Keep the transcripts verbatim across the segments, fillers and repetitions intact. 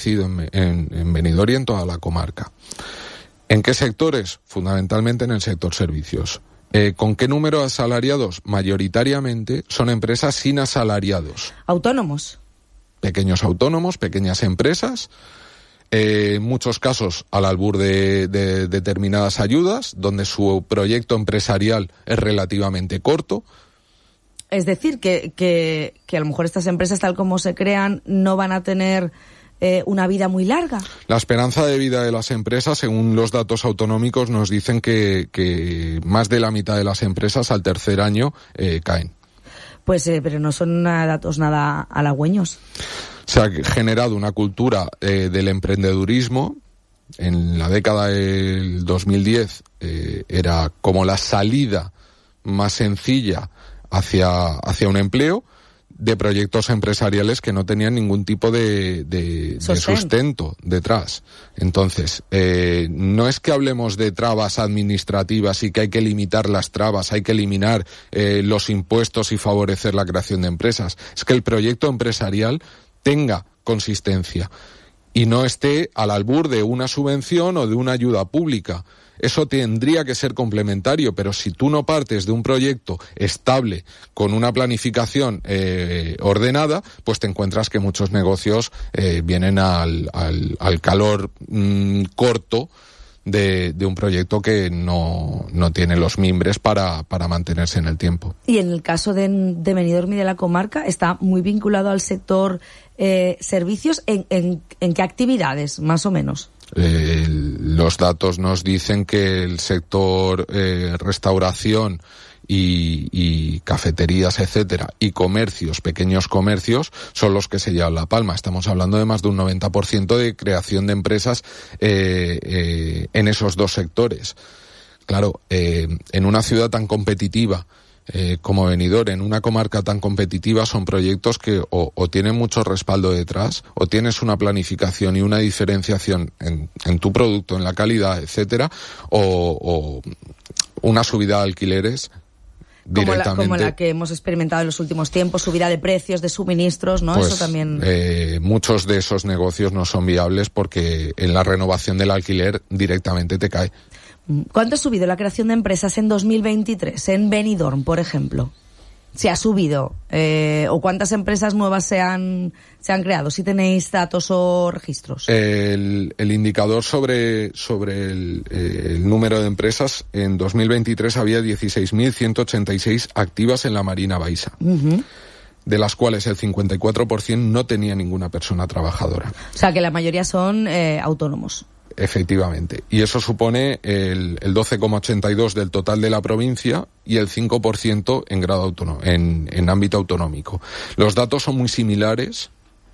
crecido en, en, en Benidorm y en toda la comarca. ¿En qué sectores? Fundamentalmente en el sector servicios. Eh, ¿Con qué número de asalariados? Mayoritariamente son empresas sin asalariados. ¿Autónomos? Pequeños autónomos, pequeñas empresas, eh, en muchos casos al albur de, de determinadas ayudas, donde su proyecto empresarial es relativamente corto. Es decir, que, que, que a lo mejor estas empresas, tal como se crean, no van a tener eh, una vida muy larga. La esperanza de vida de las empresas, según los datos autonómicos, nos dicen que, que más de la mitad de las empresas al tercer año eh, caen. Pues, eh, pero no son datos nada halagüeños. Se ha generado una cultura eh, del emprendedurismo. En la década del dos mil diez eh, era como la salida más sencilla hacia, hacia un empleo, de proyectos empresariales que no tenían ningún tipo de, de, de sustento detrás. Entonces, eh, no es que hablemos de trabas administrativas y que hay que limitar las trabas, hay que eliminar eh, los impuestos y favorecer la creación de empresas. Es que el proyecto empresarial tenga consistencia y no esté al albur de una subvención o de una ayuda pública. Eso tendría que ser complementario, pero si tú no partes de un proyecto estable, con una planificación eh, ordenada, pues te encuentras que muchos negocios eh, vienen al, al, al calor mmm, corto de, de un proyecto que no, no tiene los mimbres para, para mantenerse en el tiempo. Y en el caso de, de Benidorm y de la comarca, está muy vinculado al sector eh, servicios. ¿En, en, en qué actividades, más o menos? Eh, los datos nos dicen que el sector eh, restauración y, y cafeterías, etcétera, y comercios, pequeños comercios, son los que se llevan la palma. Estamos hablando de más de un noventa por ciento de creación de empresas eh, eh, en esos dos sectores. Claro, eh, en una ciudad tan competitiva Eh, como Benidorm, en una comarca tan competitiva, son proyectos que o, o tienen mucho respaldo detrás, o tienes una planificación y una diferenciación en, en tu producto, en la calidad, etcétera, o, o una subida de alquileres directamente. Como la, como la que hemos experimentado en los últimos tiempos, subida de precios, de suministros, ¿no? Pues, Eso también. Eh, muchos de esos negocios no son viables porque en la renovación del alquiler directamente te cae. ¿Cuánto ha subido la creación de empresas en dos mil veintitrés, en Benidorm, por ejemplo? ¿Se ha subido? Eh, ¿O cuántas empresas nuevas se han, se han creado? Si tenéis datos o registros. El, el indicador sobre, sobre el, eh, el número de empresas, en dos mil veintitrés había dieciséis mil ciento ochenta y seis activas en la Marina Baixa. Uh-huh. De las cuales el cincuenta y cuatro por ciento no tenía ninguna persona trabajadora. O sea, que la mayoría son eh, autónomos. Efectivamente. Y eso supone el, el doce coma ochenta y dos del total de la provincia y el cinco por ciento en grado autónomo, en, en ámbito autonómico. Los datos son muy similares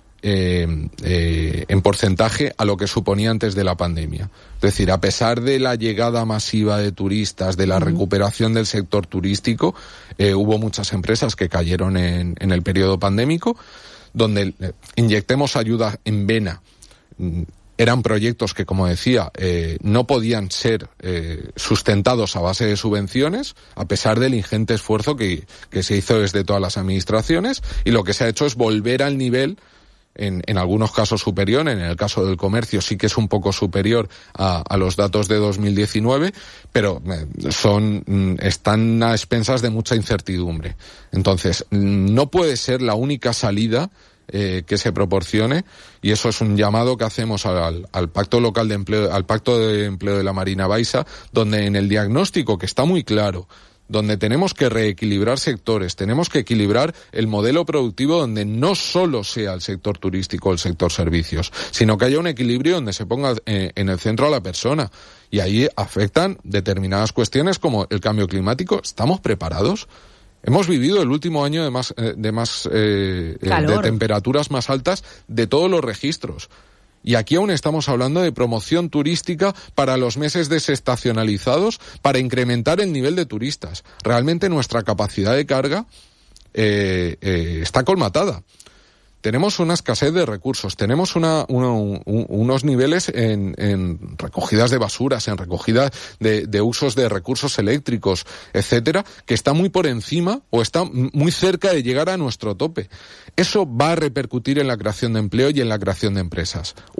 eh, eh, en porcentaje a lo que suponía antes de la pandemia. Es decir, a pesar de la llegada masiva de turistas, de la uh-huh. recuperación del sector turístico, eh, hubo muchas empresas que cayeron en, en el periodo pandémico, donde eh, inyectemos ayuda en vena. Eran proyectos que, como decía, eh, no podían ser eh, sustentados a base de subvenciones, a pesar del ingente esfuerzo que, que se hizo desde todas las administraciones, y lo que se ha hecho es volver al nivel, en, en algunos casos superior, en el caso del comercio sí que es un poco superior a, a los datos de dos mil diecinueve, pero son están a expensas de mucha incertidumbre. Entonces, no puede ser la única salida Eh, que se proporcione, y eso es un llamado que hacemos al, al Pacto Local de Empleo, al Pacto de Empleo de la Marina Baixa, donde en el diagnóstico, que está muy claro, donde tenemos que reequilibrar sectores, tenemos que equilibrar el modelo productivo, donde no solo sea el sector turístico o el sector servicios, sino que haya un equilibrio donde se ponga eh, en el centro a la persona. Y ahí afectan determinadas cuestiones como el cambio climático. ¿Estamos preparados? Hemos vivido el último año de más, de más, eh, de temperaturas más altas de todos los registros. Y aquí aún estamos hablando de promoción turística para los meses desestacionalizados, para incrementar el nivel de turistas. Realmente nuestra capacidad de carga eh, eh, está colmatada. Tenemos una escasez de recursos, tenemos una, una, un, unos niveles en, en recogidas de basuras, en recogida de, de usos de recursos eléctricos, etcétera, que está muy por encima o está muy cerca de llegar a nuestro tope. Eso va a repercutir en la creación de empleo y en la creación de empresas.